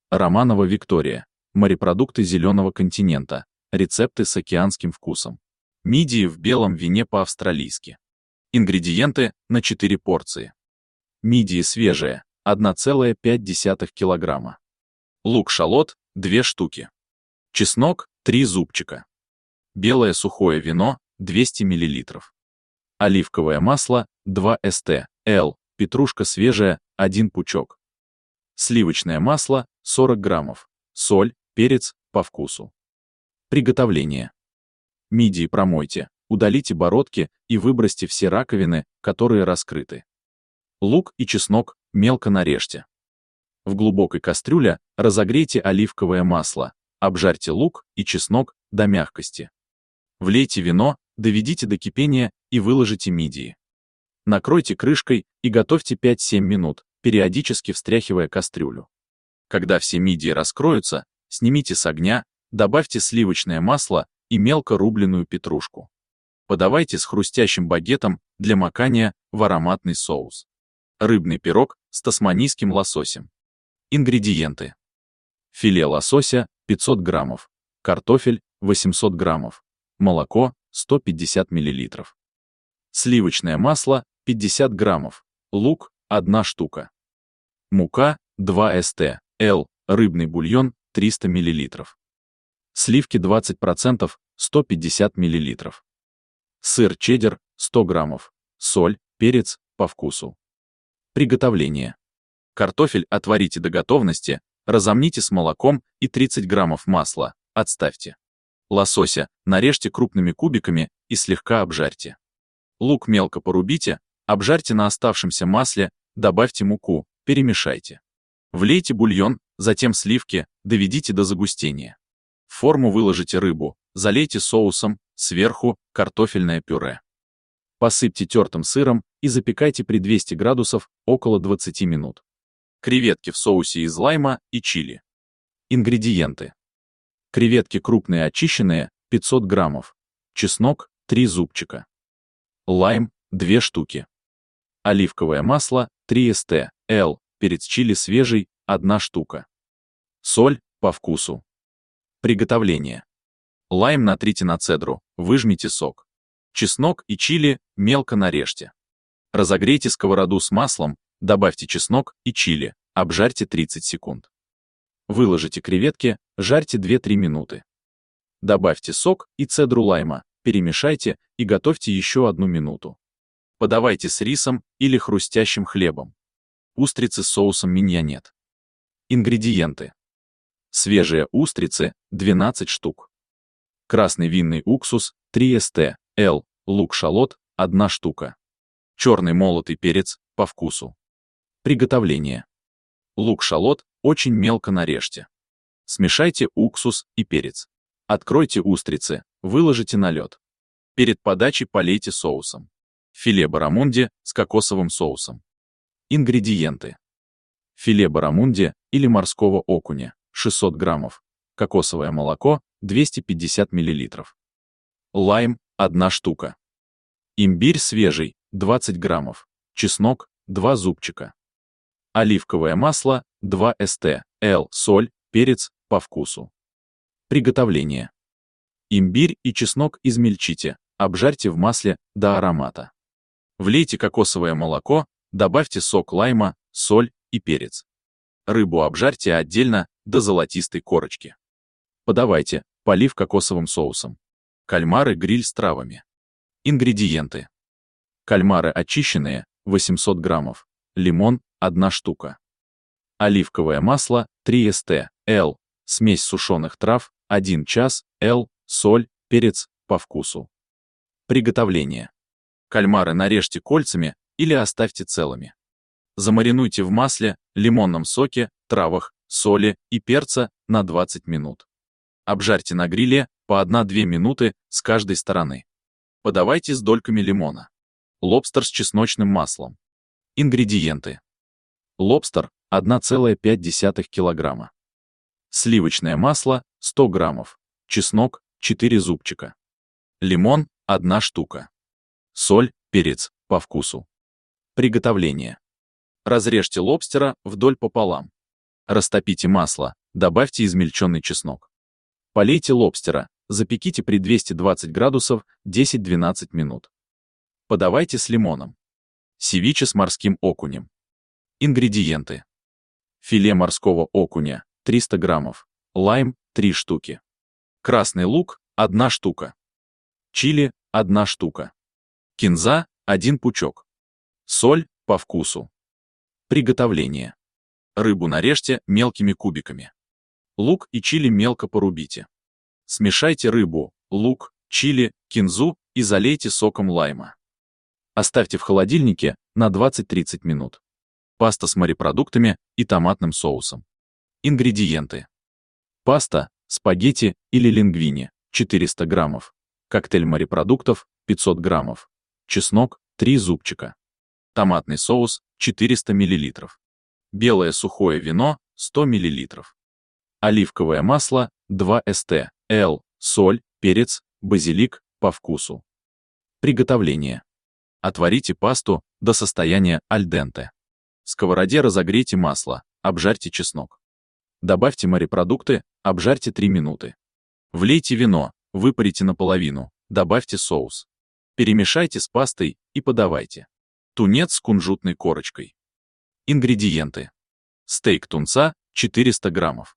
Романова Виктория. Морепродукты зеленого континента. Рецепты с океанским вкусом. Мидии в белом вине по-австралийски. Ингредиенты на 4 порции. Мидии свежие, 1,5 кг. Лук-шалот, 2 штуки. Чеснок, 3 зубчика. Белое сухое вино, 200 мл. Оливковое масло, 2 ст.л. Петрушка свежая, 1 пучок. Сливочное масло, 40 граммов. Соль, перец, по вкусу. Приготовление. Мидии промойте, удалите бородки и выбросьте все раковины, которые раскрыты. Лук и чеснок мелко нарежьте. В глубокой кастрюле разогрейте оливковое масло, обжарьте лук и чеснок до мягкости. Влейте вино, доведите до кипения и выложите мидии. Накройте крышкой и готовьте 5-7 минут, периодически встряхивая кастрюлю. Когда все мидии раскроются, снимите с огня, добавьте сливочное масло и мелко рубленную петрушку. Подавайте с хрустящим багетом для макания в ароматный соус. Рыбный пирог с тасманийским лососем. Ингредиенты. Филе лосося 500 граммов, картофель 800 граммов, молоко 150 мл. Сливочное масло 50 граммов, лук 1 штука. Мука 2 ст.л, рыбный бульон 300 мл. Сливки 20% 150 мл. Сыр чеддер 100 граммов, соль, перец по вкусу. Приготовление. Картофель отварите до готовности, разомните с молоком и 30 граммов масла, отставьте. Лосося нарежьте крупными кубиками и слегка обжарьте. Лук мелко порубите, обжарьте на оставшемся масле, добавьте муку, перемешайте. Влейте бульон, затем сливки, доведите до загустения. В форму выложите рыбу, залейте соусом, сверху картофельное пюре. Посыпьте тертым сыром и запекайте при 200 градусов около 20 минут. Креветки в соусе из лайма и чили. Ингредиенты. Креветки крупные очищенные 500 граммов. Чеснок 3 зубчика. Лайм 2 штуки. Оливковое масло 3 ст.л. Перец чили свежий 1 штука. Соль по вкусу. Приготовление. Лайм натрите на цедру, выжмите сок. Чеснок и чили мелко нарежьте. Разогрейте сковороду с маслом, добавьте чеснок и чили, обжарьте 30 секунд. Выложите креветки, жарьте 2-3 минуты. Добавьте сок и цедру лайма, перемешайте и готовьте еще 1 минуту. Подавайте с рисом или хрустящим хлебом. Устрицы с соусом миньонет. Ингредиенты. Свежие устрицы 12 штук. Красный винный уксус 3 ст.л. Лук-шалот 1 штука. Черный молотый перец по вкусу. Приготовление. Лук-шалот очень мелко нарежьте. Смешайте уксус и перец. Откройте устрицы, выложите на лед. Перед подачей полейте соусом. Филе баррамунди с кокосовым соусом. Ингредиенты. Филе баррамунди или морского окуня 600 граммов. Кокосовое молоко 250 мл. Лайм 1 штука. Имбирь свежий 20 граммов. Чеснок 2 зубчика. Оливковое масло 2 ст.л. Соль, перец по вкусу. Приготовление. Имбирь и чеснок измельчите, обжарьте в масле до аромата. Влейте кокосовое молоко, добавьте сок лайма, соль и перец. Рыбу обжарьте отдельно до золотистой корочки. Подавайте, полив кокосовым соусом. Кальмары гриль с травами. Ингредиенты. Кальмары очищенные 800 граммов. Лимон 1 штука. Оливковое масло 3 ст.л. Смесь сушеных трав 1 час, л. Соль, перец по вкусу. Приготовление. Кальмары нарежьте кольцами или оставьте целыми. Замаринуйте в масле, лимонном соке, травах, соли и перца на 20 минут. Обжарьте на гриле по 1-2 минуты с каждой стороны. Подавайте с дольками лимона. Лобстер с чесночным маслом. Ингредиенты. Лобстер 1,5 кг. Сливочное масло 100 граммов. Чеснок 4 зубчика. Лимон 1 штука. Соль, перец по вкусу. Приготовление. Разрежьте лобстера вдоль пополам. Растопите масло, добавьте измельченный чеснок. Полейте лобстера, запеките при 220 градусов 10-12 минут. Подавайте с лимоном. Севиче с морским окунем. Ингредиенты. Филе морского окуня 300 граммов, лайм 3 штуки. Красный лук 1 штука. Чили 1 штука. Кинза 1 пучок. Соль по вкусу. Приготовление. Рыбу нарежьте мелкими кубиками. Лук и чили мелко порубите. Смешайте рыбу, лук, чили, кинзу и залейте соком лайма. Оставьте в холодильнике на 20-30 минут. Паста с морепродуктами и томатным соусом. Ингредиенты. Паста, спагетти или лингвини 400 граммов. Коктейль морепродуктов 500 граммов. Чеснок 3 зубчика. Томатный соус 400 мл. Белое сухое вино 100 мл. Оливковое масло 2 ст. Л. Соль, перец, базилик по вкусу. Приготовление. Отварите пасту до состояния аль денте. В сковороде разогрейте масло, обжарьте чеснок. Добавьте морепродукты, обжарьте 3 минуты. Влейте вино, выпарите наполовину, добавьте соус. Перемешайте с пастой и подавайте. Тунец с кунжутной корочкой. Ингредиенты. Стейк тунца 400 граммов.